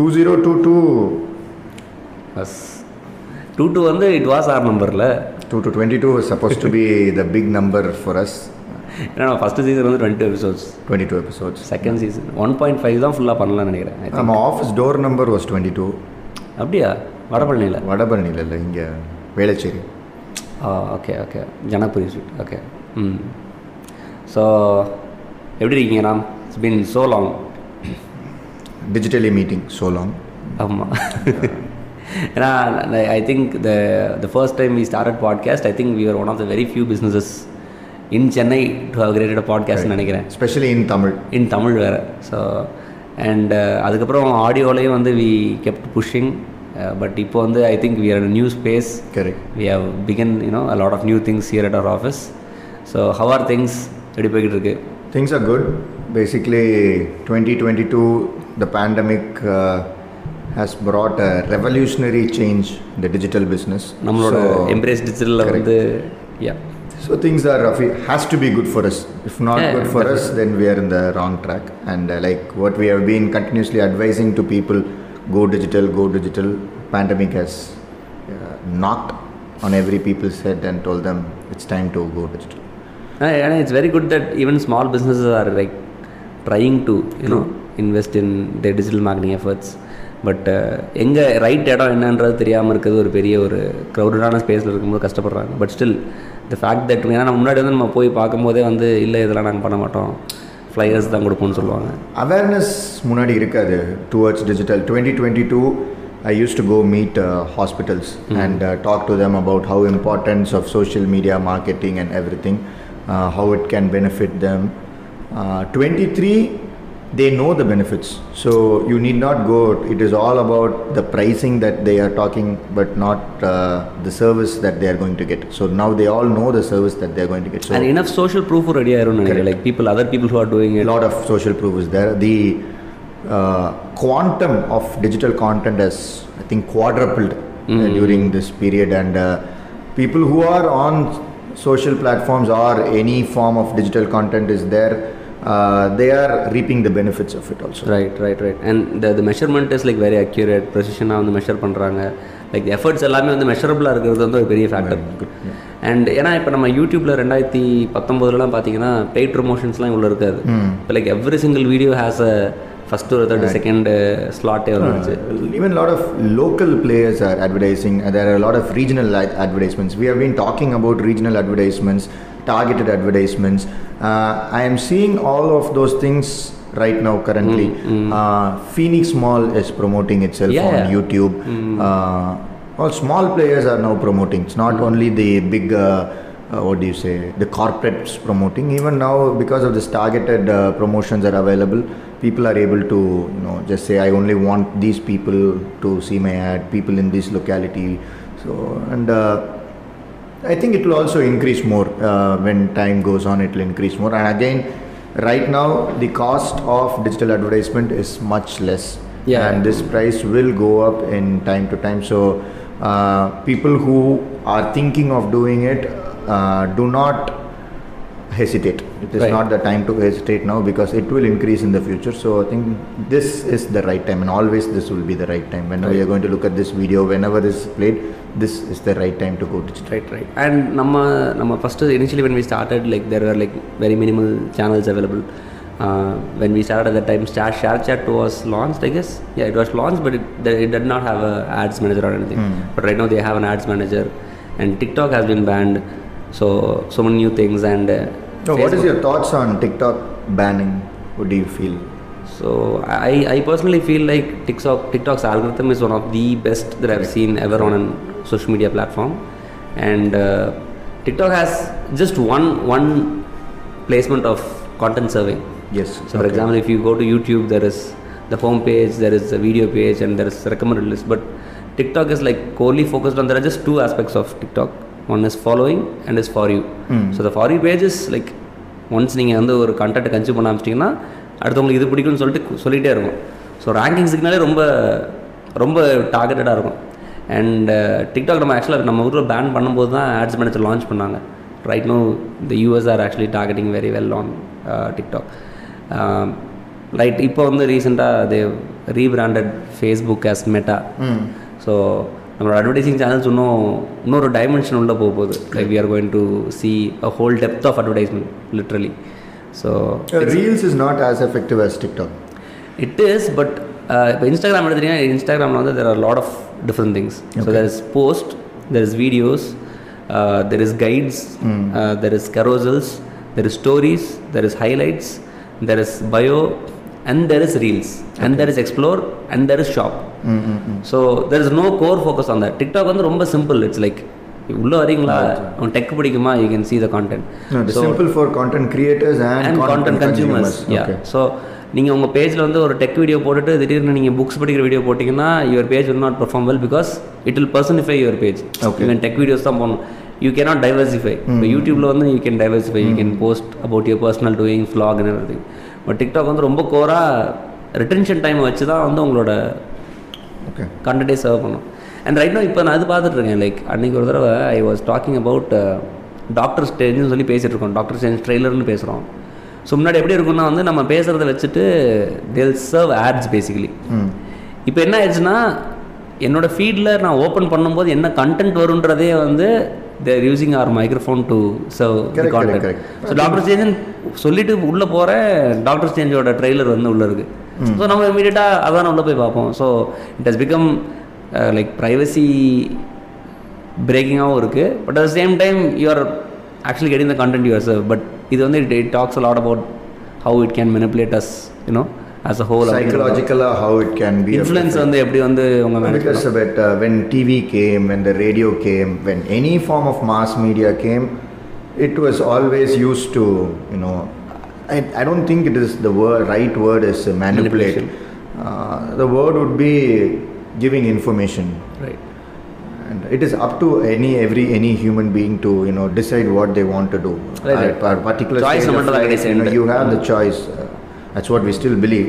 2022 bus 22 வந்து it was R நம்பரில் 22 was supposed to be the big number for us. ஏன்னா first season வந்து 22 episodes. Second season 1.5 தான் ஃபுல்லாக பண்ணலாம்னு நினைக்கிறேன். நம்ம ஆஃபீஸ் டோர் நம்பர் வாஸ் 22. அப்படியா? வடபழனியில் இல்லை, இங்கே Velachery. Okay Janapuri street. Okay. So எப்படி இருக்கீங்க Ram? It's been so long. Digitally meeting so long. ஆமாம். ஏன்னா I think the first time we started podcast, I think we are one of the very few businesses in Chennai to have created a பாட்காஸ்ட்னு நினைக்கிறேன். Specially இன் தமிழ் வேறு. So and அதுக்கப்புறம் ஆடியோலையும் வந்து we kept pushing. But இப்போ வந்து I think we are in new space. Correct. We have begun a lot of new things here at our office. So how are things? எப்படி போய்கிட்டு இருக்கு? Things are good. Basically 2022 the pandemic has brought a revolutionary change in the digital business. நம்மளோட embrace digital வந்து so things are has to be good for us. If not good for us, then we are in the wrong track. And like what we have been continuously advising to people, go digital. Pandemic has knocked on every people's head and told them it's time to go digital. And it's very good that even small businesses are like trying to invest in their digital marketing efforts. But எங்கே right இடம் என்னன்றது தெரியாமல் இருக்கிறது ஒரு பெரிய ஒரு க்ரௌடடான ஸ்பேஸில் இருக்கும்போது கஷ்டப்படுறாங்க. But still the fact that ஏன்னா நம்ம முன்னாடி வந்து நம்ம போய் பார்க்கும்போதே வந்து இல்லை இதெல்லாம் நாங்கள் பண்ண மாட்டோம், ஃப்ளையர்ஸ் தான் கொடுப்போம்னு சொல்லுவாங்க. அவேர்னஸ் முன்னாடி இருக்காது towards digital. 2022 I used to go meet hospitals and talk to them about how importance of social media marketing and everything, how it can benefit them. 23 they know the benefits, so you need not go. It is all about the pricing that they are talking, but not the service that they are going to get. So now they all know the service that they are going to get. So and enough social proof already I don't know, like other people who are doing it. A lot of social proof is there. The quantum of digital content has, I think, quadrupled during this period, and people who are on social platforms or any form of digital content is there, they are reaping the benefits of it also. Right. And the measurement is like very accurate, precision வந்து measure பண்ணுறாங்க. Like efforts எல்லாமே வந்து மெஷரபிளாக இருக்கிறது வந்து ஒரு பெரிய factor. And ஏன்னா இப்போ நம்ம யூடியூப்பில் 2019 பார்த்தீங்கன்னா பெய்ட் ப்ரொமோஷன்ஸ்லாம் இவ்வளோ இருக்காது. இப்போ like every single video has a first or third second slot. Even a lot of local players are advertising. There are a lot of regional advertisements. We have been talking about regional advertisements, targeted advertisements. I am seeing all of those things right now currently. Phoenix Mall is promoting itself on YouTube. All small players are now promoting. It's not only the big the corporates promoting. Even now, because of this targeted promotions are available, people are able to just say, I only want these people to see my ad, people in this locality. So and I think it will also increase more when time goes on. It will increase more. And again, right now the cost of digital advertisement is much less, and this price will go up in time to time. So people who are thinking of doing it, do not hesitate. It is not the time to hesitate now, because it will increase in the future. So I think this is the right time, and always this will be the right time. Whenever you are going to look at this video, whenever this is played, this is the right time to go digital. Right. And nama first initially when we started, like there were like very minimal channels available. When we started at that time, ShareChat was launched, I guess. It was launched, but it did not have a ads manager or anything. But right now they have an ads manager, and TikTok has been banned. So many new things. And so what is your thoughts on TikTok banning? What do you feel? So I personally feel like TikTok's algorithm is one of the best that I've seen ever on a social media platform. And TikTok has just one placement of content serving. Yes. So for example, if you go to YouTube, there is the home page, there is a video page, and there is a recommended list. But TikTok is like wholly focused on, there are just two aspects of TikTok. One is following and is for you. So the for you page is like once நீங்கள் வந்து ஒரு content consume பண்ண ஆரம்பிச்சிட்டிங்கன்னா அடுத்தவங்களுக்கு இது பிடிக்கும்னு சொல்லிகிட்டே இருக்கும். So ranking சிக்னாலே ரொம்ப டார்கெட்டடாக இருக்கும். அண்ட் டிக்டாக் நம்ம ஆக்சுவலாக நம்ம ஊரில் பேன் பண்ணும்போது தான் ஆட்ஸ் மேனேஜர் லான்ச் பண்ணாங்க. Right now the US are actually targeting very well on TikTok. Right இப்போ வந்து ரீசெண்டாக they rebranded Facebook as Meta. So நம்மளோட அட்வர்டைசிங் சேனல்ஸ் இன்னொரு டைமென்ஷன் உள்ள போகுது. Like we are going to see a whole depth of advertisement literally. So reels is not as effective as TikTok. It is, but இப்போ Instagram எடுத்தீங்கன்னா இன்ஸ்டாகிராமில் வந்து there are a lot of different things. So there is post, there is videos, there is guides, there is carousels, there is stories, there is highlights, there is bio, and there is reels, and there is explore, and there is shop. So there is no core focus on that. TikTok வந்து ரொம்ப simple. It's like உள்ள வரீங்களா, tech பிடிக்குமா, you can see the content. So simple for content creators and content consumers. Yeah. So நீங்கள் உங்கள் பேஜில் வந்து ஒரு டெக் வீடியோ போட்டுட்டு திடீர்னு நீங்கள் புக்ஸ் படிக்கிற வீடியோ போட்டிங்கன்னா your page will not perform well because it will personify your page. நீங்கள் டெக் வீடியோஸ் தான் போகணும். You cannot diversify. இப்போ யூடியூப்பில் வந்து you can diversify. You can post about your personal doing, vlog and everything. But TikTok வந்து ரொம்ப கோராக retention time வச்சு தான் வந்து உங்களோட கண்டென்ட்டே சர்வ் பண்ணும். அண்ட் ரைட் நோ இப்போ நான் அது பார்த்துட்ருக்கேன். லைக் அன்றைக்கி ஒரு தடவை I was talking about doctor ஸ்டேஜ்னு சொல்லி பேசிகிட்டு இருக்கோம். டாக்டர் ஸ்டேஜ் ட்ரெய்லர்னு பேசுகிறோம். ஸோ முன்னாடி எப்படி இருக்குன்னா வந்து நம்ம பேசுகிறத வச்சுட்டு தேல் சர்வ் ஆட்ஸ் பேசிக்கலி. இப்போ என்ன ஆயிடுச்சுன்னா என்னோடய ஃபீல்டில் நான் ஓப்பன் பண்ணும்போது என்ன கண்டென்ட் வருன்றதே வந்து they're using our microphone to serve the content. So doctor ஸ்டேஜ்னு சொல்லிட்டு உள்ளே போகிறேன், டாக்டர் ஸ்டேஞ்சோட ட்ரெய்லர் வந்து உள்ளே இருக்குது. ஸோ நம்ம இமீடியட்டாக அதான் உள்ளே போய் பார்ப்போம். So it has become like privacy பிரேக்கிங்காகவும் இருக்குது. But at the same time you are actually getting the content you serve. But இது வந்து it talks a lot about how it can manipulate us, you know, as a whole. Psychological, how it can be influence வந்து எப்படி வந்து உங்க மேல. Because when TV came, when the radio came, when any form of mass media came, it was always used to, you know, I don't think it is the right word is manipulate. The word would be giving information. Right. And it is up to any human being to, you know, decide what they want to do. Right. At particular choice stage of life, you know, you have the choice. That's what we still believe.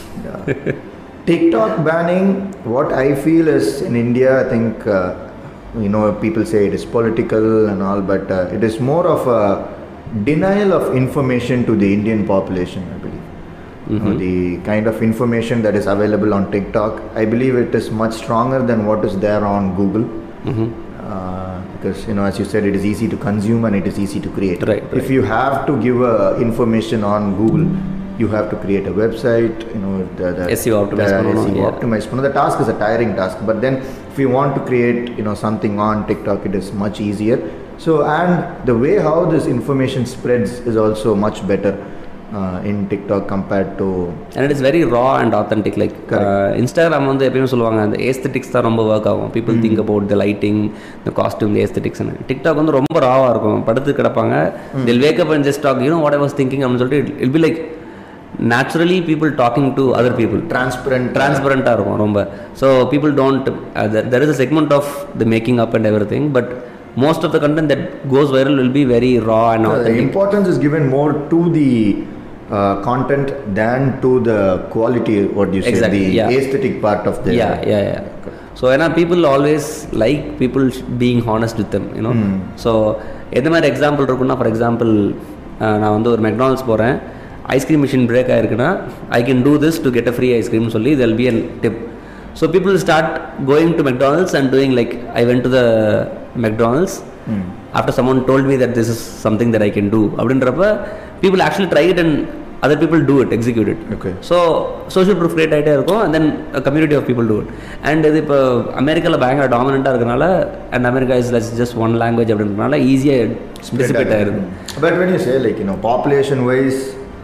TikTok banning, what I feel is in India, I think, you know, people say it is political and all, but it is more of a denial of information to the Indian population, I believe. You know, the kind of information that is available on TikTok, I believe it is much stronger than what is there on Google. Because, you know, as you said, it is easy to consume and it is easy to create. Right. If you have to give information on Google, you have to create a website, you know, the SEO optimize. The task is a tiring task, but then if you want to create, you know, something on TikTok, it is much easier. So, and the way how this information spreads is also much better in TikTok compared to, and it is very raw and authentic. Like Instagram வந்து எப்பயுமே சொல்லுவாங்க அந்த aesthetics தான் ரொம்ப work ஆகும். People think about the lighting, the costume, the aesthetics. and TikTok வந்து ரொம்ப ராவாக இருக்கும். படுத்து கிடப்பாங்க, they'll wake up and just talk, you know what I was thinking அப்படின்னு சொல்லிட்டு it'll be like naturally people talking to other people. transparent-ஆக இருக்கும் ரொம்ப. So people don't there is a segment of the making up and everything, but most of the content that goes viral will be very raw and authentic. The importance is given more to the content than to the quality, what you say, exactly, the aesthetic part of the so people always like people being honest with them, you know. So எந்த மாதிரி example இருக்குன்னா, for example நான் வந்து ஒரு McDonald's போகிறேன், ice cream machine break ஆகிருக்குன்னா I can do this to get a free ice cream சொல்லி there'll be a tip. So people start going to McDonald's and doing like, I went to the McDonald's after someone told me that this is something that I can do. அப்படின்றப்ப people actually try it and other people do it, execute it. Okay. So social proof create ஆகிட்டே இருக்கும், and then a community of people do it. And இது இப்போ அமெரிக்காவில் பயங்கர டாமினண்ட்டாக இருக்கனால, and America is just one language அப்படின்றனால ஈஸியாக dissipate ஆகிருது. But when you say like, you know, population wise,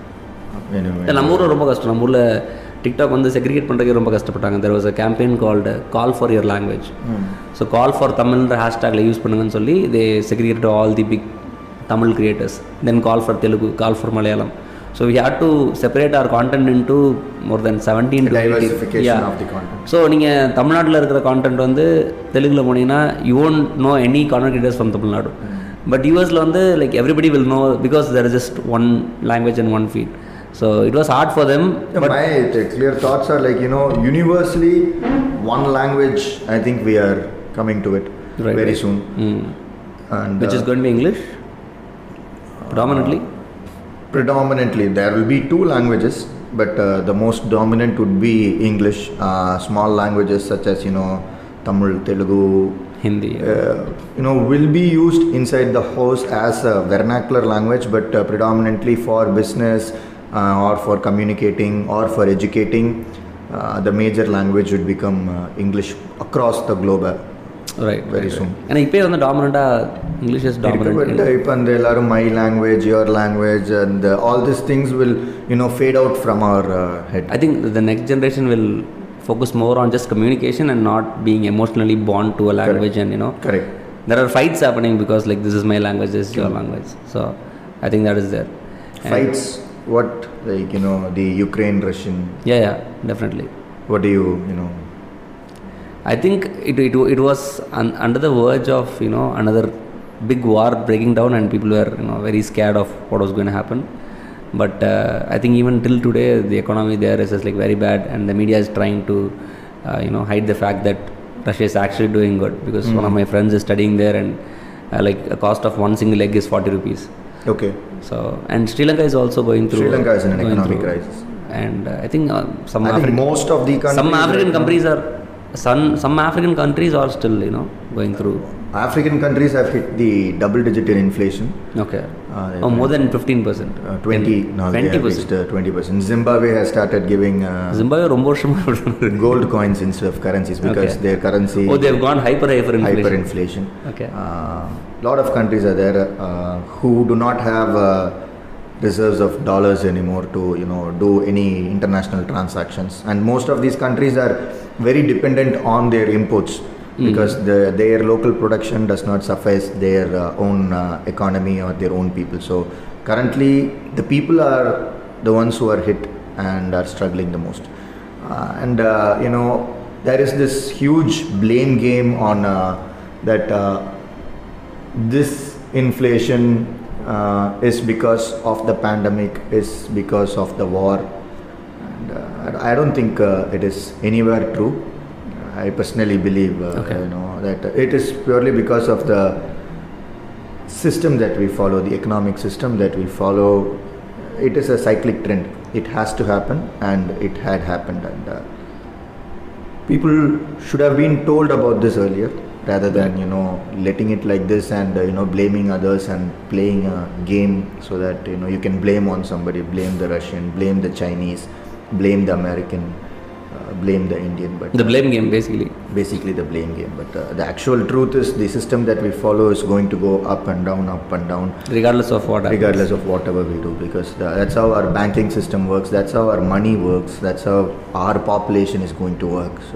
நம்ம ஊரில் ரொம்ப கஷ்டம். நம்ம ஊரில் டிக்டாக் வந்து செக்ரிகேட் பண்ணுறதுக்கு ரொம்ப கஷ்டப்பட்டாங்க. there was a campaign called call for your language. So call for தமிழ்ன்ற ஹேஷ்டாகில் யூஸ் பண்ணுங்கன்னு சொல்லி they segregated all the big Tamil creators. Then call for Telugu, call for Malayalam. So we had to separate our content into more than 17 to 18. Diversification of the content. So நீங்கள் தமிழ்நாட்டில் இருக்கிற content வந்து தெலுங்கில் போனீங்கன்னா you won't know any content creators from Tamil Nadu. But USல வந்து like everybody will know because there is just one language and one feed. So it was hard for them. Yeah, but my clear thoughts are like, you know, universally one language, I think we are coming to it very soon. And which is going to be English predominantly. There will be two languages, but the most dominant would be English. Small languages such as Tamil, Telugu, Hindi. Will be used inside the house as a vernacular language, but predominantly for business or for communicating or for educating, the major language would become English across the globe. Right. Very soon. And இப்போ வந்து டாமினண்டா English is dominant. இப்போ அந்த எல்லாரும் my language, your language, and all these things will fade out from our head. I think the next generation will focus more on just communication and not being emotionally bound to a language. Correct. And correct. There are fights happening because like this is my language, this is your language. So I think that is there. Fights. What like the Ukraine Russian? Yeah, definitely. What do you I think it was under the verge of another big war breaking down, and people were very scared of what was going to happen. But I think even till today the economy there is just like very bad, and the media is trying to hide the fact that Russia is actually doing good, because one of my friends is studying there, and like a cost of one single egg is 40 rupees. Okay. So, and Sri Lanka is also going through. Sri Lanka is in an economic crisis. And I think most of the countries, some African countries are. Some African countries are still going through. African countries have hit the double-digit in inflation. Okay. More than 15%. 20 now. 20%. 20%. Zimbabwe has started giving Zimbabwe gold coins instead of currencies because their currency. Oh, they've gone hyperinflation. Hyperinflation. Okay. Lot of countries are there who do not have reserves of dollars anymore to do any international transactions, and most of these countries are very dependent on their imports because their local production does not suffice their own economy or their own people. So currently the people are the ones who are hit and are struggling the most, and there is this huge blame game on that this inflation is because of the pandemic, is because of the war, and I don't think it is anywhere true. I personally believe that it is purely because of the system that we follow, the economic system that we follow. It is a cyclic trend. It has to happen, and it had happened, and people should have been told about this earlier, rather than letting it like this and blaming others and playing a game so that you can blame on somebody, blame the Russian, blame the Chinese, blame the American, blame the Indian. But the blame game basically the blame game. But the actual truth is the system that we follow is going to go up and down regardless of what happens. Regardless of whatever we do, because that's how our banking system works, that's how our money works, that's how our population is going to work. So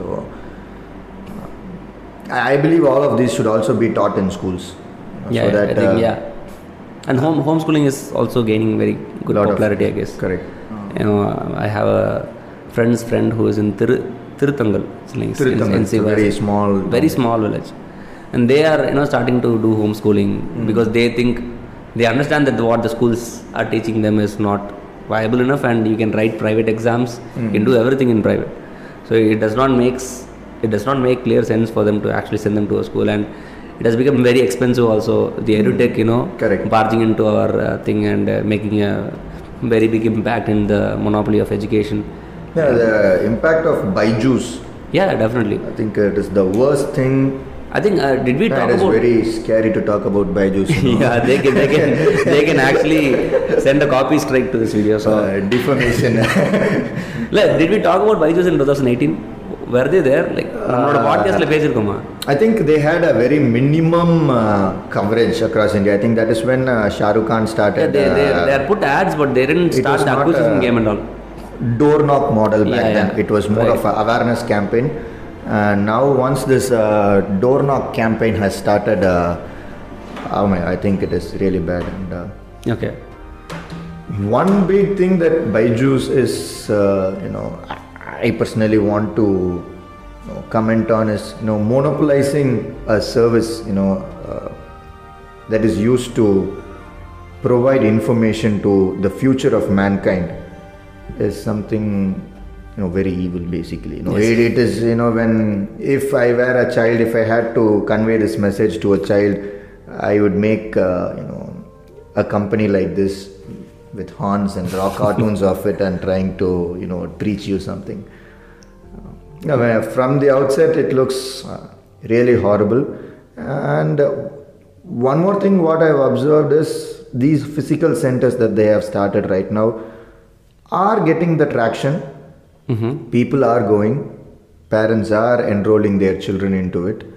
I believe all of these should also be taught in schools. So that, I think, and homeschooling is also gaining very good popularity, I guess. Correct. I have a friend's friend who is in Tiruthangal. It's a very small village, and they are starting to do homeschooling because they understand that what the schools are teaching them is not viable enough, and you can write private exams, you can do everything in private. So it does not make clear sense for them to actually send them to a school, and it has become very expensive also. The edutech, Correct. barging into our thing and making a very big impact in the monopoly of education. Yeah, the impact of Byju's. Yeah, definitely. I think it is the worst thing. I think did we talk about? It is very scary to talk about Byju's. Yeah, they can actually send a copy strike to this video. So defamation. Did we talk about Byju's in 2018? Were they there? Like நம்மளோட பாட்காஸ்ட்ல பேசிருக்கோமா? I think they had a very minimum coverage across India. I think that is when Shah Rukh Khan started. Yeah, they had put ads, but they didn't start the acquisition game and all. Door knock model back then. Yeah. It was more of an awareness campaign. And now once this door knock campaign has started, I think it is really bad. And okay. One big thing that Byju's is, I personally want to comment on is monopolizing a service that is used to provide information to the future of mankind is something very evil basically. Yes. It is when if I were a child, if I had to convey this message to a child, I would make a company like this with horns and draw cartoons of it and trying to, preach you something. From the outset, it looks really horrible. And one more thing, what I've observed is these physical centers that they have started right now are getting the traction. Mm-hmm. People are going, parents are enrolling their children into it.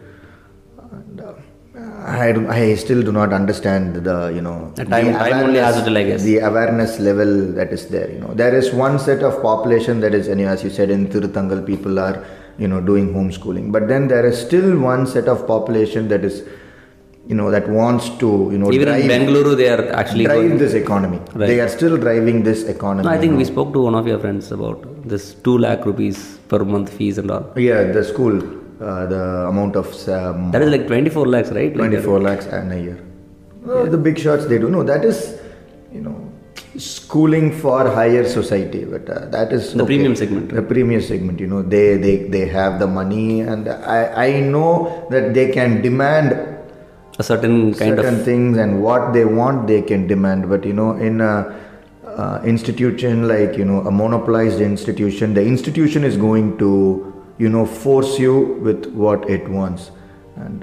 And I still do not understand the time only has it, I guess. The awareness level that is there. There is one set of population that is, as you said, in Tiruthangal, people are doing homeschooling. But then there is still one set of population that is, that wants to, even drive, in Bengaluru, they are actually drive this economy. Right. They are still driving this economy. No, I think we spoke to one of your friends about this 2 lakh rupees per month fees and all. Yeah, the school, the amount of that is like 24 lakhs, right? 24 lakhs in a year. The big shots they do. No, that is, schooling for higher society. But that is the premium segment. The premium segment. They have the money, and I know that they can demand a certain things, and what they want they can demand. But in a institution like a monopolized institution, the institution is going to force you with what it wants, and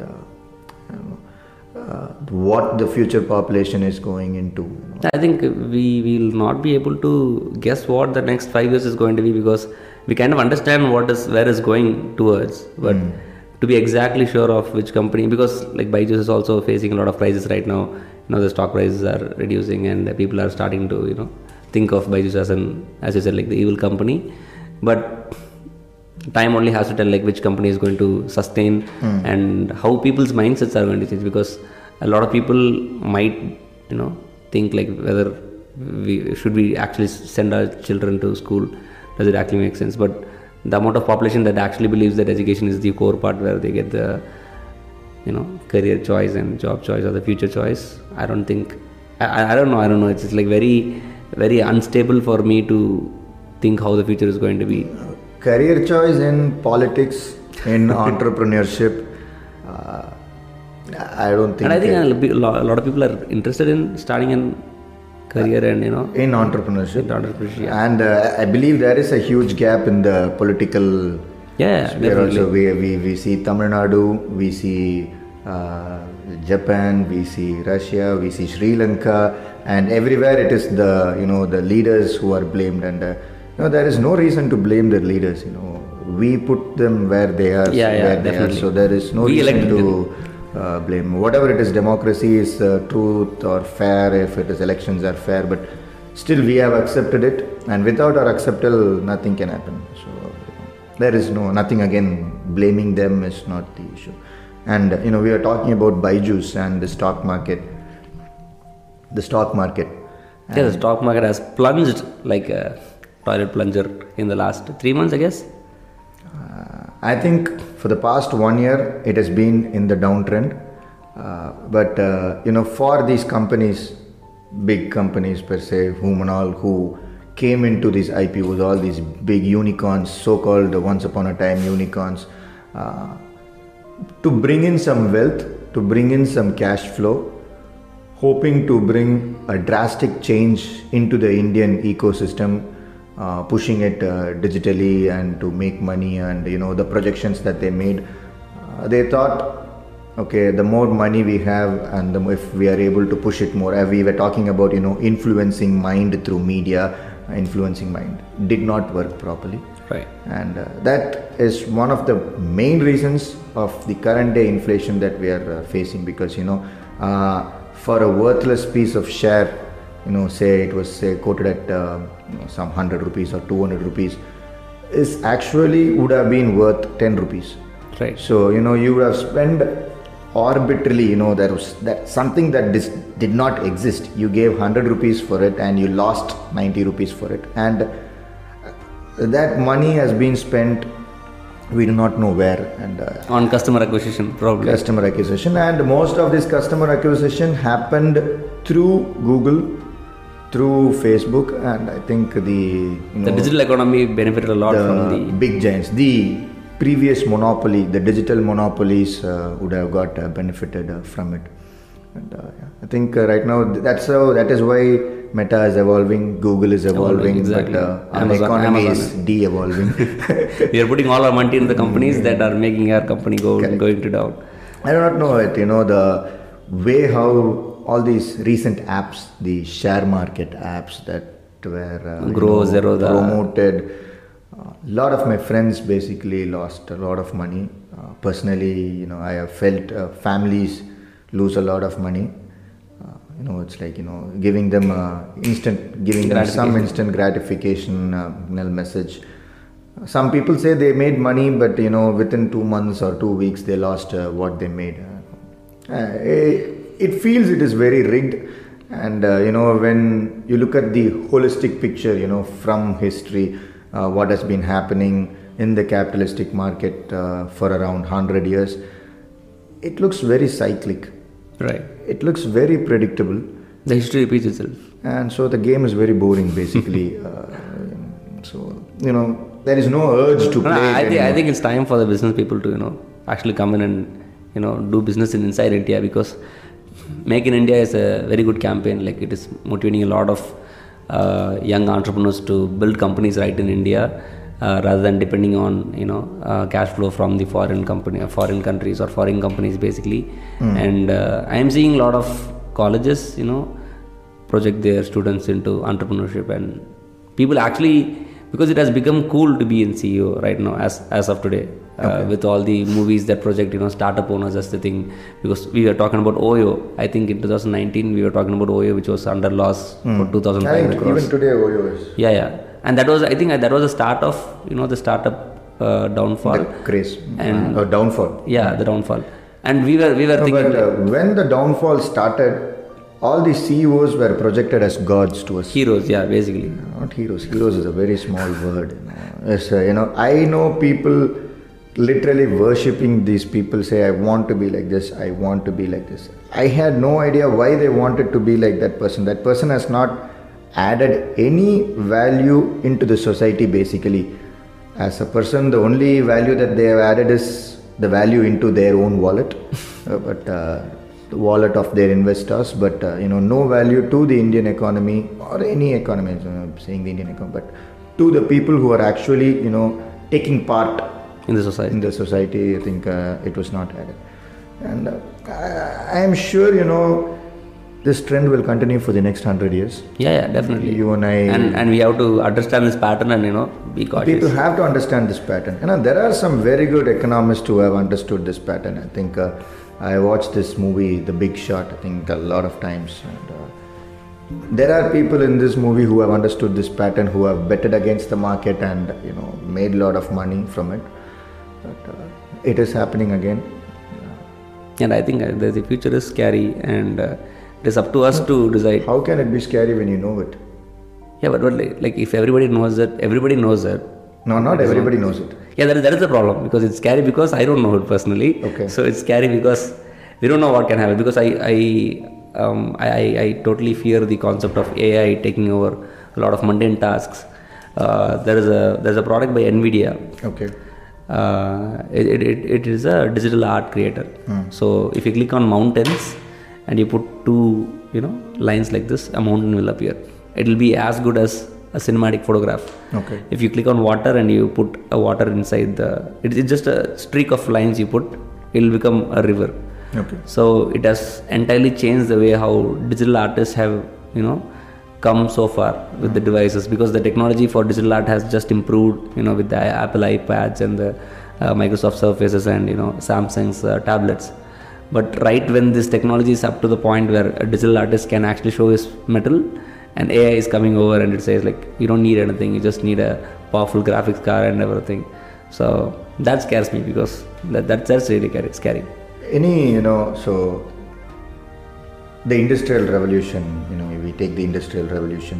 what the future population is going into. I think we will not be able to guess what the next 5 years is going to be, because we kind of understand where is going towards, but to be exactly sure of which company, because like Byju's is also facing a lot of crisis right now. The stock prices are reducing, and people are starting to think of Byju's as you said, like the evil company. But time only has to tell like which company is going to sustain and how people's mindsets are going to change, because a lot of people might think like whether we actually send our children to school, does it actually make sense? But the amount of population that actually believes that education is the core part where they get the career choice and job choice or the future choice, I don't think, I don't know, it's just like very, very unstable for me to think how the future is going to be. Career choice in politics, in entrepreneurship, I don't think. And I think a lot of people are interested in starting a career and in entrepreneurship. Yeah. And I believe there is a huge gap in the political. Yeah, definitely. Also we see Tamil Nadu, we see Japan, we see Russia, we see Sri Lanka, and everywhere it is the the leaders who are blamed, and there is no reason to blame the leaders. We put them where they are. Where they are. So there is no reason to blame. Whatever it is, democracy is truth or fair. If it is, elections are fair, but still we have accepted it, and without our acceptal, nothing can happen. So there is nothing. Again, blaming them is not the issue. And we are talking about Byju's and the stock market. The stock market. Yeah, the stock market has plunged like a toilet plunger in the last 3 months, I guess. I think for the past 1 year it has been in the downtrend, but for these companies, big companies per se, who came into these IPOs, all these big unicorns, so-called once upon a time unicorns, to bring in some wealth, to bring in some cash flow, hoping to bring a drastic change into the Indian ecosystem, pushing it digitally and to make money, and the projections that they made, they thought, okay, the more money we have and if we are able to push it more, we were talking about influencing mind through media, influencing mind did not work properly, right? And that is one of the main reasons of the current day inflation that we are facing, because for a worthless piece of share, say it was quoted at some 100 rupees or 200 rupees, is actually would have been worth 10 rupees. Right. So you would have spent arbitrarily, there was something that did not exist. You gave 100 rupees for it and you lost 90 rupees for it, and that money has been spent, we do not know where, and on customer acquisition, probably. Customer acquisition, and most of this customer acquisition happened through Google, through Facebook, and I think the digital economy benefited a lot from the big giants. The previous monopoly, the digital monopolies would have got benefited from it. And I think right now that is why Meta is evolving, Google is evolving, exactly. but our economy is de-evolving. We are putting all our money in the companies that are making our company going to down. I do not know it, the way how all these recent apps, the share market apps that were Zerodha. promoted, a lot of my friends basically lost a lot of money. Personally, I have felt families lose a lot of money. It's like, giving them some instant gratification, message. Some people say they made money, but within 2 months or 2 weeks they lost what they made. It feels it is very rigged, and when you look at the holistic picture, from history, what has been happening in the capitalistic market for around 100 years, it looks very cyclic. Right. It looks very predictable. The history repeats itself. And so the game is very boring, basically. There is no urge to play. I think it's time for the business people to, actually come in and, do business inside India, because Make in India is a very good campaign. Like, it is motivating a lot of young entrepreneurs to build companies right in India, rather than depending on cash flow from the foreign countries or foreign companies, basically. And I am seeing a lot of colleges project their students into entrepreneurship, and people actually, because it has become cool to be in CEO right now as of today. With all the movies that project startup owners as the thing, because we were talking about Oyo. I think in 2019 we were talking about Oyo, which was under loss for 2,500 crores. Even today Oyo is. Yeah. And that was, I think that was the start of the startup downfall. The craze and downfall. Yeah, the downfall. And we were thinking. But when the downfall started, all the CEOs were projected as gods to us. Heroes, yeah, basically. Not heroes. Heroes is a very small word. Yes, I know people literally worshipping these people, say, I want to be like this, I want to be like this. I had no idea why they wanted to be like that person. That person has not added any value into the society, basically. As a person, the only value that they have added is the value into their own wallet, the wallet of their investors, but no value to the Indian economy or any economy. I'm saying the Indian economy, but to the people who are actually taking part in the society. I think it was not added, and I am sure this trend will continue for the next 100 years. Yeah, definitely. You and I, and we have to understand this pattern and be cautious. People have to understand this pattern. There are some very good economists who have understood this pattern. I think I watched this movie, The Big Short, I think a lot of times. And there are people in this movie who have understood this pattern, who have betted against the market and made a lot of money from it. But it is happening again. And I think the future is scary, and it is up to us to decide. How can it be scary when you know it? Yeah, but like if everybody knows that. No, not everybody knows it. Yeah, that is the problem, because it's scary because I don't know it personally. Okay. So it's scary because we don't know what can happen, because I totally fear the concept of AI taking over a lot of mundane tasks. There's a product by NVIDIA. Okay. It is a digital art creator. So if you click on mountains and you put two lines like this, a mountain will appear. It will be as good as a cinematic photograph. Okay. If you click on water and you put a water inside it's just a streak of lines you put, it will become a river. Okay. So it has entirely changed the way how digital artists have come so far with the devices, because the technology for digital art has just improved with the Apple iPads and the Microsoft Surfaces and Samsung's tablets. But right when this technology is up to the point where a digital artist can actually show his metal, and AI is coming over and it says like, you don't need anything, you just need a powerful graphics card and everything. So that scares me, because that's really scary. So the industrial revolution, if we take the industrial revolution,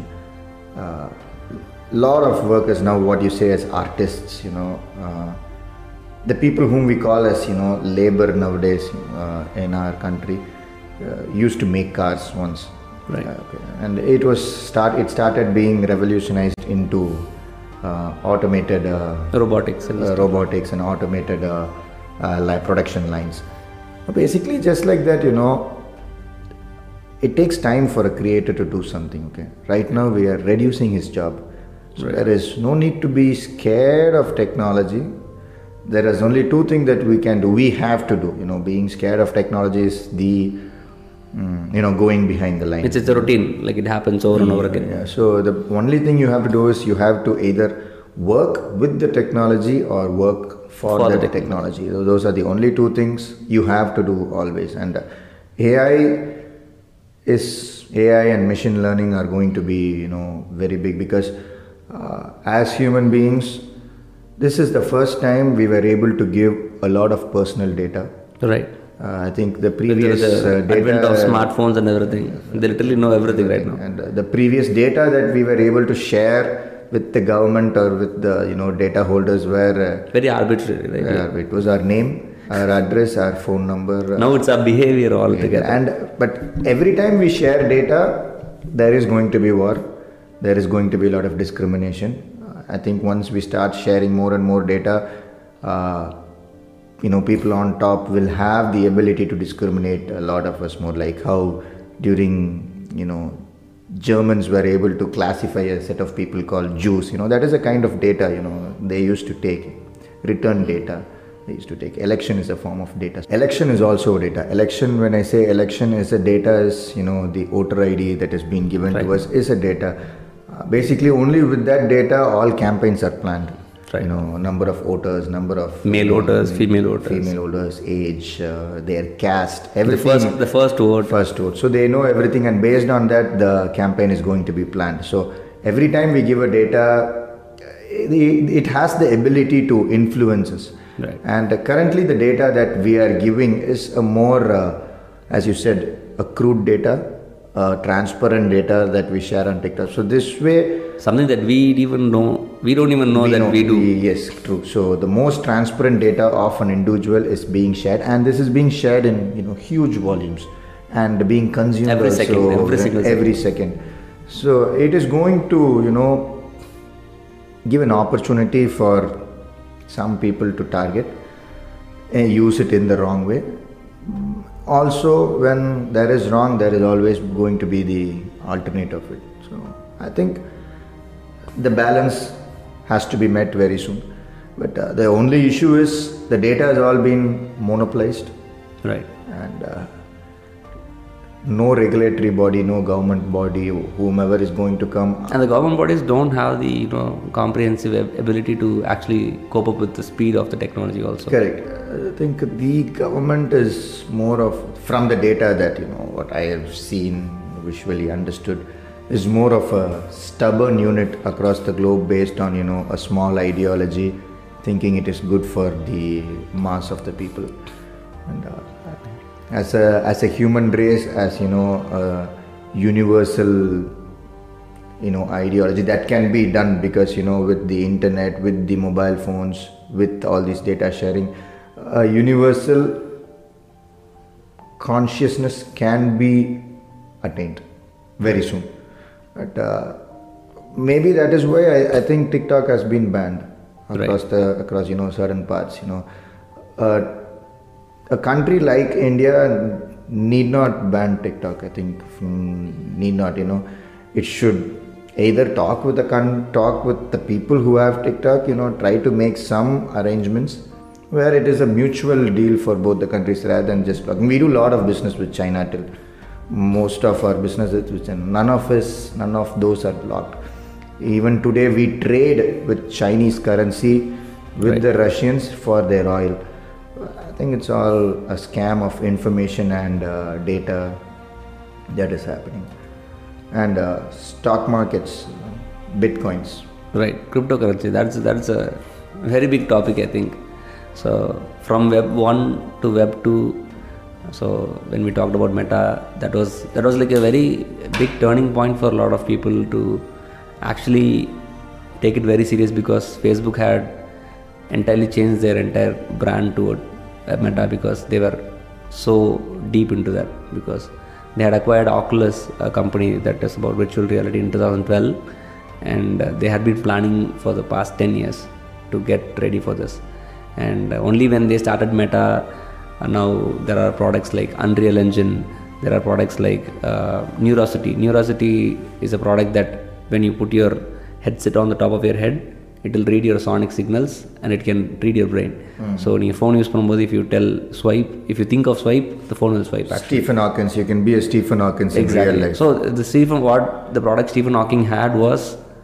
lot of workers now, what you say as artists, the people whom we call as labor nowadays in our country used to make cars once. Right. And it started being revolutionized into automated robotics and automated production lines. Basically, just like that, it takes time for a creator to do something. Okay, right now we are reducing his job, so there is no need to be scared of technology. There is only two things that we can do. We have to do. Being scared of technology is the going behind the line. It's a routine, like it happens over and over again. Yeah. So the only thing you have to do is you have to either work with the technology or work for the technology. So those are the only two things you have to do always. And AI and machine learning are going to be very big, because as human beings, this is the first time we were able to give a lot of personal data. Right. I think the previous data, advent of smartphones and everything, they literally know everything right now. And the previous data that we were able to share with the government or with the data holders were very arbitrary, right? It was our name, our address, our phone number. Now it's our behavior altogether. But every time we share data, there is going to be war. There is going to be a lot of discrimination. I think once we start sharing more and more data, people on top will have the ability to discriminate a lot of us more, like how during Germans were able to classify a set of people called Jews. That is a kind of data they used to take. Return data they used to take. Election is a form of data. Election is also data. Election, when I say election is a data, is the voter ID that has been given to us is a data. Basically only with that data all campaigns are planned. Right. Number of voters, number of male voters, female voters, age, their caste, everything. The first vote. So they know everything, and based on that, the campaign is going to be planned. So every time we give a data, it has the ability to influence us. Right. And currently, the data that we are giving is a more, as you said, a crude data. Transparent data that we share on TikTok. So this way, something that we don't even know that we do. Yes, true. So the most transparent data of an individual is being shared, and this is being shared in huge volumes and being consumed every second. So it is going to give an opportunity for some people to target and use it in the wrong way. Also, when there is wrong, there is always going to be the alternate of it. So I think the balance has to be met very soon. But the only issue is the data has all been monopolized. Right. And no regulatory body, no government body, whomever is going to come. And the government bodies don't have the comprehensive ability to actually cope up with the speed of the technology also. Correct. I think the government is more of, from the data that what I have seen, visually understood, is more of a stubborn unit across the globe based on a small ideology, thinking it is good for the mass of the people. And as a human race, as a universal ideology that can be done, because with the internet, with the mobile phones, with all this data sharing, a universal consciousness can be attained very soon. But maybe that is why I think TikTok has been banned across certain parts. A country like India need not ban TikTok. I think need not. It should either talk with the people who have TikTok. Try to make some arrangements where it is a mutual deal for both the countries rather than just blocking. We do a lot of business with China till most of our businesses with China. None of those are blocked. Even today we trade with Chinese currency with the Russians for their oil. I think it's all a scam of information and data that is happening. And stock markets, bitcoins. Right, cryptocurrency. That's a very big topic, I think. So from Web 1 to Web 2, so when we talked about Meta, that was like a very big turning point for a lot of people to actually take it very serious, because Facebook had entirely changed their entire brand toward Meta, because they were so deep into that, because they had acquired Oculus, a company that is about virtual reality, in 2012, and they had been planning for the past 10 years to get ready for this. And only when they started Meta, now there are products like Unreal Engine, There are products like Neurosity. Neurosity is a product that when you put your headset on the top of your head, it will read your sonic signals and it can read your brain. So when your phone use பண்ணும்போது, if you tell swipe, if you think of swipe, the phone will swipe actually. Stephen Hawking, you can be a Stephen Hawking in real life. So the product Stephen Hawking had was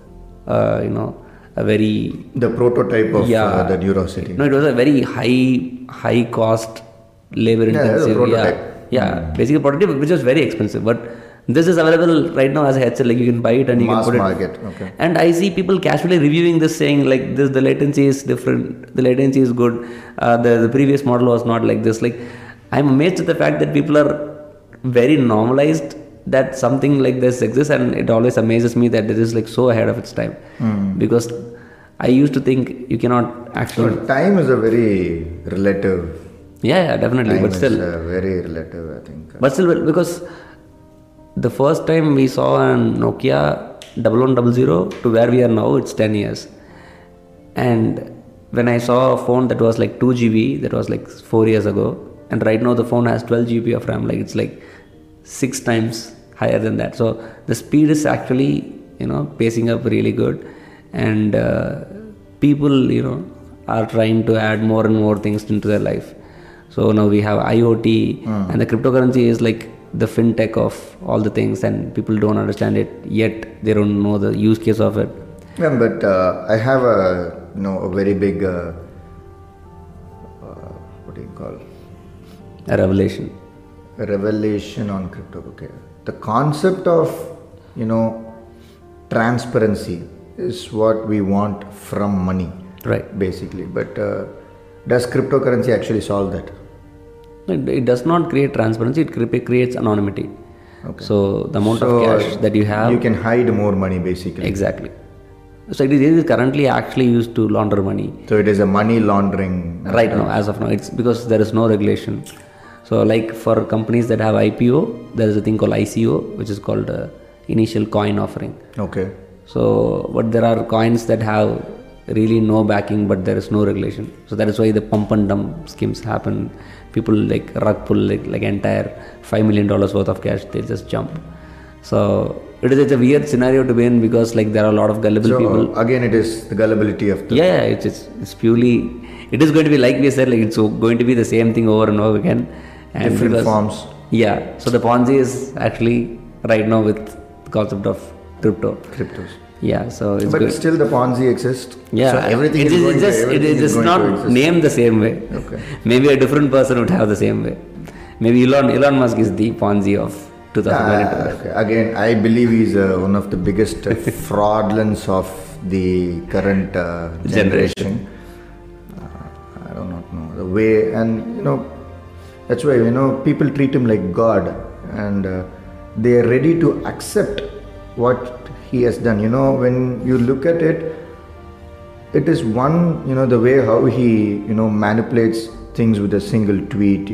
a very the prototype of the Neurosity. No, it was a very high cost, labor intensive. Basically prototype which was very expensive, but this is available right now as a headset, like you can buy it and you Mass can put market. it. Okay. And I see people casually reviewing this, saying like this, the latency is different, the latency is good, the previous model was not like this. Like, I'm amazed at the fact that people are very normalized that something like this exists, and it always amazes me that it is like so ahead of its time. Because I used to think you cannot actually. So time is a very relative. Yeah, definitely. Time but still, is very relative, I think. But still, because the first time we saw a Nokia 1100 to where we are now, it's 10 years. And when I saw a phone that was like 2 GB, that was like 4 years ago, and right now the phone has 12 GB of RAM, like it's like 6 times higher than that. So the speed is actually, pacing up really good, and people, are trying to add more and more things into their life. So now we have IoT, and the cryptocurrency is like the fintech of all the things, and people don't understand it yet. They don't know the use case of it. Yeah, but I have a very big what do you call A revelation. A revelation on crypto. Okay, the concept of transparency is what we want from money, right? Basically, but does cryptocurrency actually solve that? It does not create transparency, it creates anonymity. Okay. So the amount of cash that you have, you can hide more money basically. Exactly. So it is currently actually used to launder money. So it is a money laundering. Right now, as of now, it's because there is no regulation. So like for companies that have IPO, there is a thing called ICO, which is called initial coin offering. Okay. So, but there are coins that have really no backing, but there is no regulation. So that is why the pump and dump schemes happen. People like rug pull like entire $5 million worth of cash, they just jump. So it's a weird scenario to be in, because like there are a lot of gullible people. Again, it is the gullibility of the it's purely, it is going to be like we said, like it's going to be the same thing over and over again, and different forms. Yeah, so the Ponzi is actually right now with the concept of cryptos. Yeah, so it's but good. Still the Ponzi exists. Yeah, so everything it is not named the same way. Okay. Maybe a different person would have the same way. Maybe Elon Musk is the Ponzi of 2022. Okay. Again, I believe he's one of the biggest fraudulence of the current generation. I do not know the way, and that's why people treat him like God, and they are ready to accept what he has done. When you look at it, it is one, the way how he, manipulates things with a single tweet,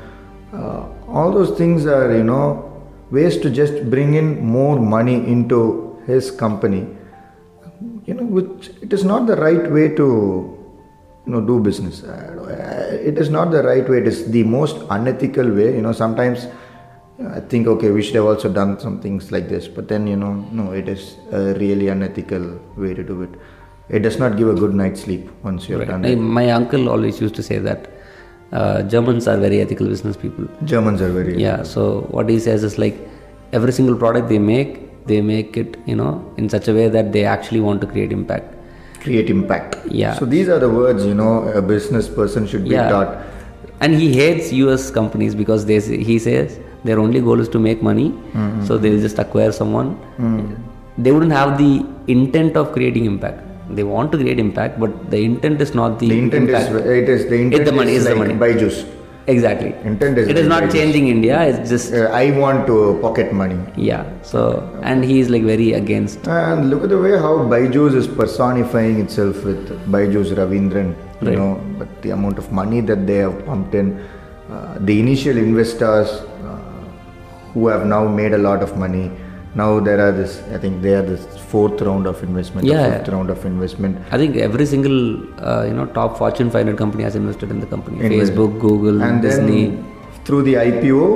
all those things are, ways to just bring in more money into his company, which it is not the right way to, do business. It is not the right way. It is the most unethical way. Sometimes I think, okay, we should have also done some things like this, but then, no, it is a really unethical way to do it. It does not give a good night's sleep once you have done it. My uncle always used to say that Germans are very ethical business people. Germans are very ethical. So what he says is like every single product they make it, in such a way that they actually want to create impact. Yeah. So these are the words, a business person should be taught. And he hates US companies because he says their only goal is to make money. Mm-hmm. So they will just acquire someone. Mm-hmm. They wouldn't have the intent of creating impact. They want to create impact, but the intent is not the intent impact. The intent the money is like the money. Byju's. Exactly. Intent is it is not changing India. It's just I want to pocket money. Yeah. So and he is like very against. And look at the way how Byju's is personifying itself with Byju's Ravindran. Right. But the amount of money that they have pumped in, the initial investors who have now made a lot of money. Now there are I think they are the fourth round of investment. Fifth round of investment. I think every single top Fortune 500 company has invested in the company. Facebook, Google, and Disney. Then through the IPO,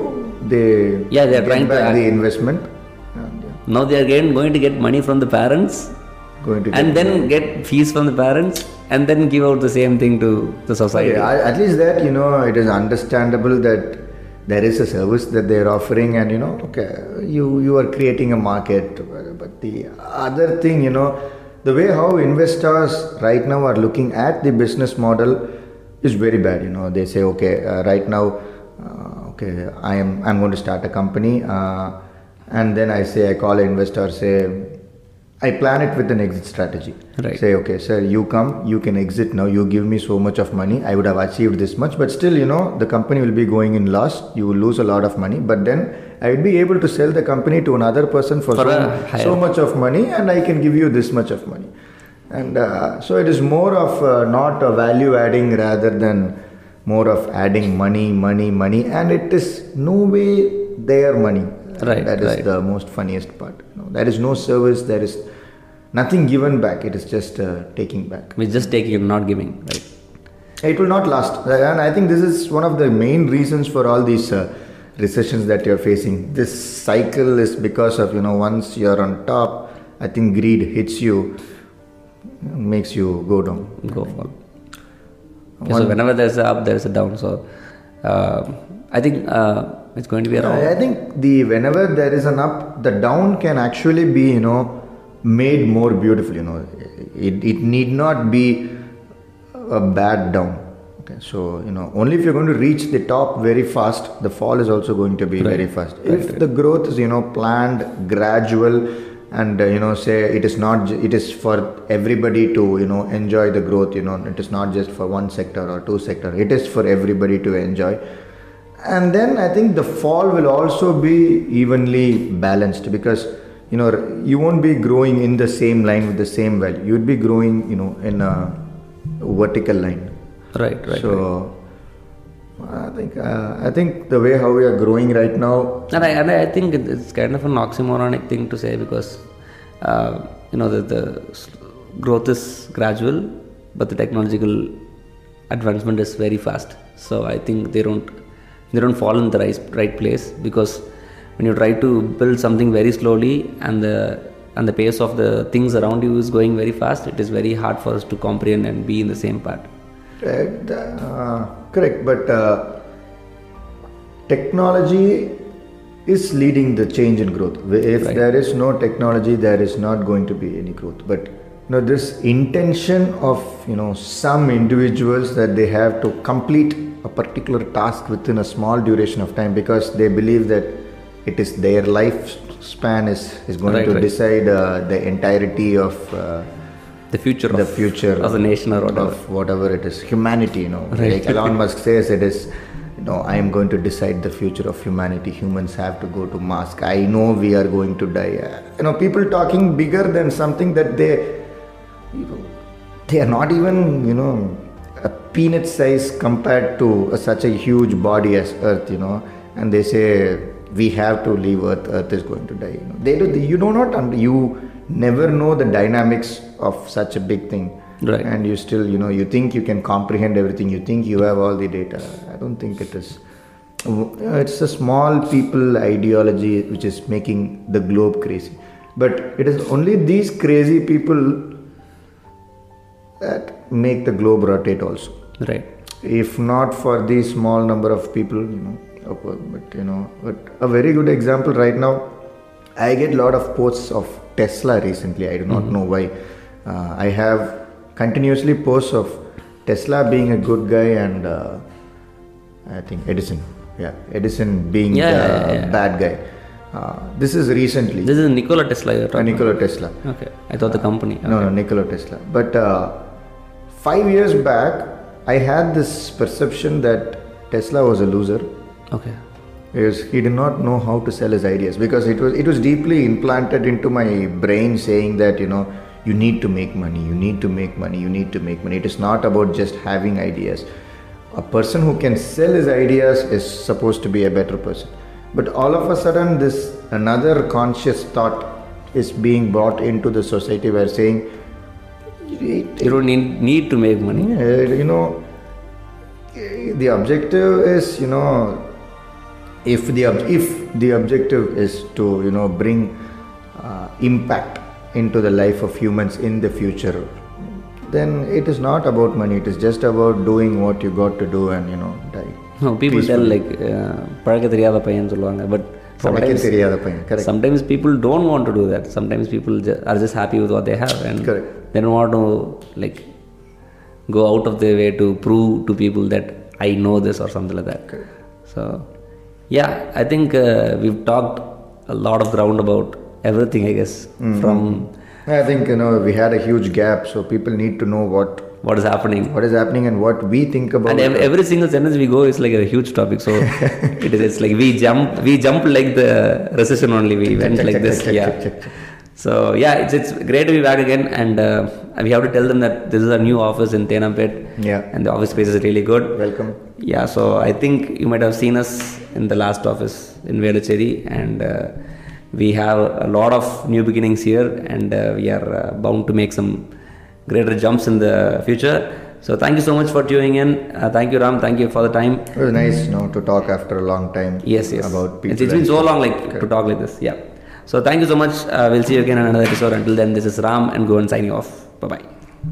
they Yeah, they are get trying to back act. the investment. And, Now they are again going to get money from the parents, going to and then get fees from the parents, and then give out the same thing to the society. At least that it is understandable that there is a service that they are offering, and you are creating a market. But the other thing, the way how investors right now are looking at the business model is very bad. They say, okay, right now, okay, I'm going to start a company, and then I call an investor, say, I plan it with an exit strategy. Right. Say, okay, sir, you come, you can exit now. You give me so much of money. I would have achieved this much, but still, the company will be going in loss. You will lose a lot of money, but then I will be able to sell the company to another person for so much of money, and I can give you this much of money. And so it is more of not a value adding rather than more of adding money, and it is no way their money. Right. That is the most funniest part. There is no service. There is nothing given back. It is just taking back. We're just taking and not giving. Right. It will not last, and I think this is one of the main reasons for all these recessions that you're facing. This cycle is because of once you're on top, I think greed hits you, makes you go down. Go for. Okay, so whenever there's a up, there's a down. So I think it's going to be around. I think whenever there is an up, the down can actually be made more beautiful. It need not be a bad down. Okay, so only if you're going to reach the top very fast, the fall is also going to be very fast. If the growth is planned, gradual, and say it is for everybody to enjoy the growth. It is not just for one sector or two sector. It is for everybody to enjoy. And then I think the fall will also be evenly balanced, because you won't be growing in the same line with the same value. You would be growing in a vertical line. Right. So I think the way how we are growing right now, and I think it's kind of an oxymoronic thing to say, because the growth is gradual, but the technological advancement is very fast. So I think they don't fall in the right place, because when you try to build something very slowly and the pace of the things around you is going very fast, it is very hard for us to comprehend and be in the same part. Correct, but technology is leading the change in growth. If there is no technology, there is not going to be any growth. But this intention of some individuals that they have to complete a particular task within a small duration of time, because they believe that it is their lifespan is going to decide the entirety of the future of the nation, or whatever it is, humanity. Like Elon Musk says, it is I am going to decide the future of humanity. Humans have to go to Mars. I know we are going to die. People talking bigger than something that they are not even a peanut size compared to such a huge body as Earth. And they say we have to leave Earth. Earth is going to die. You never know the dynamics of such a big thing. Right. And you still, you think you can comprehend everything. You think you have all the data. I don't think it is. It's a small people ideology which is making the globe crazy. But it is only these crazy people that make the globe rotate also. Right. If not for the small number of people, but a very good example right now, I get a lot of posts of Tesla recently. I do not know why. I have continuously posts of Tesla being a good guy, and I think Edison being the bad guy. This is recently. This is Nikola Tesla you're talking Nikola Tesla. Okay, I thought the company. Okay. No, Nikola Tesla. But 5 years back, I had this perception that Tesla was a loser. Okay. Because he did not know how to sell his ideas, because it was deeply implanted into my brain, saying that you need to make money, you need to make money, you need to make money. It is not about just having ideas. A person who can sell his ideas is supposed to be a better person. But all of a sudden, this another conscious thought is being brought into the society, where saying you don't need to make money. The objective is if the objective is to, you know, bring impact into the life of humans in the future, then it is not about money. It is just about doing what you got to do and, you know, die. No, people tell peacefully. like பழக்க தெரியாத பையன் சொல்லுவாங்க, but பழக்க தெரியாத பையன், correct. sometimes people don't want to do that. Sometimes people are just happy with what they have, and Correct. they don't want to like go out of their way to prove to people that I know this or something like that. Correct. So yeah, I think we've talked a lot of ground about everything, I guess. From I think, you know, we had a huge gap, so people need to know what is happening. and what we think about. And every single sentence we go is like a huge topic. So it's like we jump like the recession only. We went like this. Yeah. So yeah, it's great to be back again, and we have to tell them that this is a new office in Tenampet. Yeah. And the office space is really good. Welcome. Yeah. So I think you might have seen us in the last office in Velachery, and we have a lot of new beginnings here, and we are bound to make some greater jumps in the future. So thank you so much for tuning in. Thank you, Ram. Thank you for the time. It was nice, you know, to talk after a long time. Yes. About people. It's been so long, like to talk like this. Yeah. So thank you so much. We'll see you again in another episode. Until then, this is Ram and Govind signing off. Bye bye.